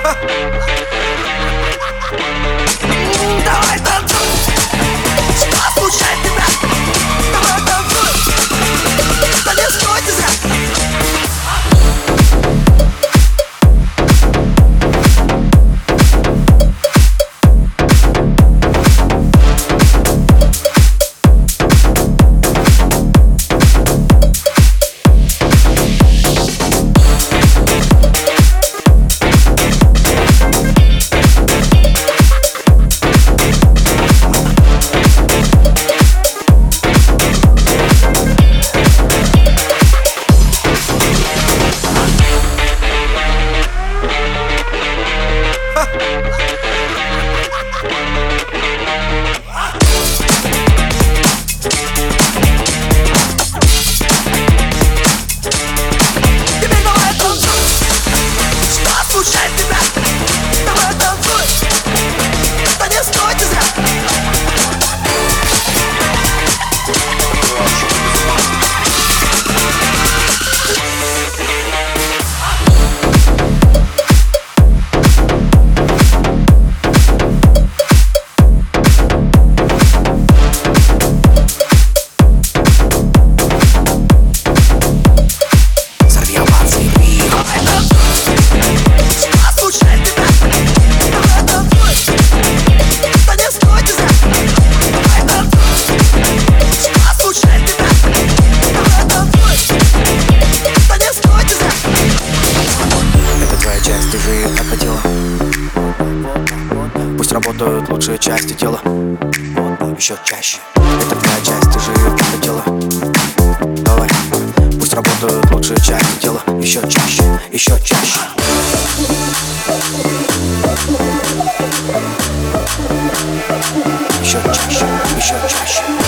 Давай танцуй, что случает тебя? Давай танцуй, да не стойте зря. Теперь давай танцуй, что случает тебя? Давай танцуй, да не стойте зря. Ты же ее так хотела. Пусть работают лучшие части тела. Еще чаще. Это твоя часть, ты же ее так хотела. Давай. Пусть работают лучшие части тела. Еще чаще, еще чаще. Еще чаще, еще чаще.